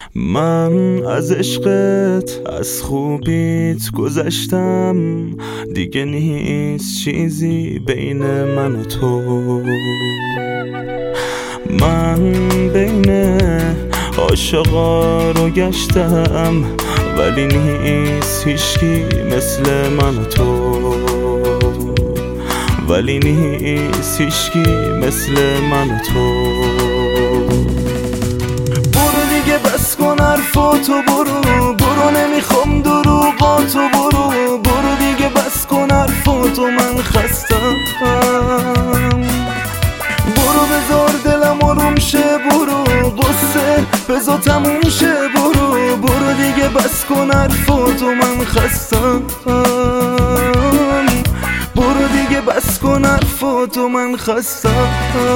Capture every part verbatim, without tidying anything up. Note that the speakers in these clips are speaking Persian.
من از عشقت از خوبیت گذشتم، دیگه نیست چیزی بین من و تو. من بین عاشقا رو گشتم، ولی نیست هیچکی مثل من و تو. ولی نیست هیچکی مثل من و تو. برو دیگه بس کن حرفاتو، برو برو نمیخوام دروغاتو، برو برو دیگه بس کن حرفاتو، من خستم. برو بذار دلم آروم شه، برو قصه بذار تموم شه، برو برو دیگه بس کن حرفاتو، من خستم. برو دیگه بس کن حرفاتو، من خستم.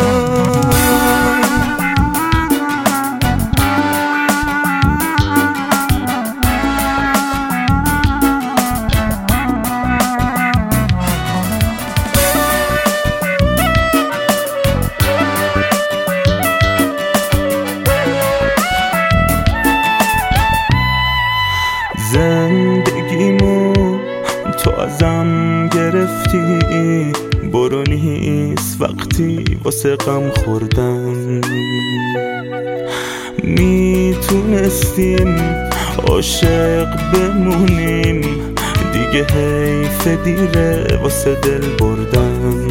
زندگیمو تو ازم گرفتی، برو نیست وقتی واسه غم خوردن. میتونستیم عاشق بمونیم، دیگه حیف دیره واسه دل بردن.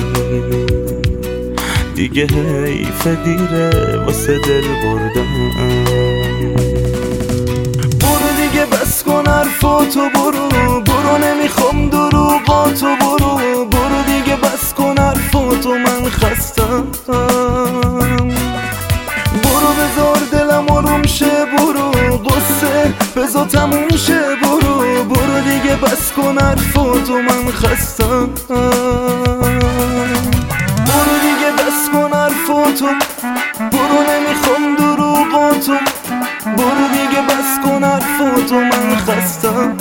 دیگه حیف دیره واسه دل بردن. بس کن حرفاتو، برو برو نمیخوام دروغاتو، برو برو دیگه بس کن حرفاتو، من خستم. برو بذار دلم آروم شه، برو قصه بذار تموم شه، برو برو دیگه بس کن حرفاتو، من خستم. برو دیگه بس کن حرفاتو، برو نمیخوام دروغاتو، برو دیگه بس کن حرفاتو، من خستم.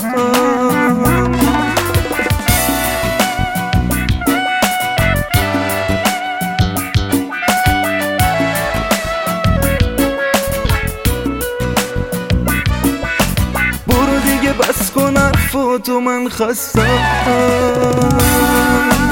برو دیگه بس کن حرفاتو، من خستم.